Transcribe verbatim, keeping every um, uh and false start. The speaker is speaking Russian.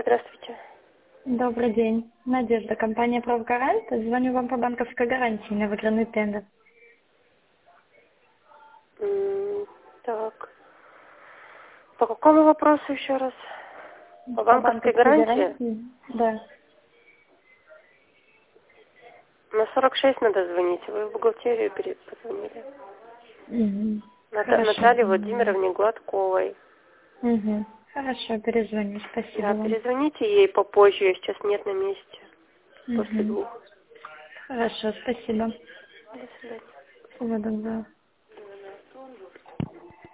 Алло, здравствуйте. Добрый день. Надежда, компания «Правгарант». Звоню вам по банковской гарантии на выигранный тендер. М, Так. По какому вопросу еще раз? По По банковской гарантии? гарантии? Да. На сорок шесть надо звонить. Вы в бухгалтерию перед позвонили. Угу. Ната- Хорошо. Наталье Владимировне Гладковой. Угу. Хорошо, перезвоню. Спасибо Да, вам. перезвоните ей попозже, ее сейчас нет на месте. После Угу. двух. Хорошо, спасибо. До свидания. Всего доброго.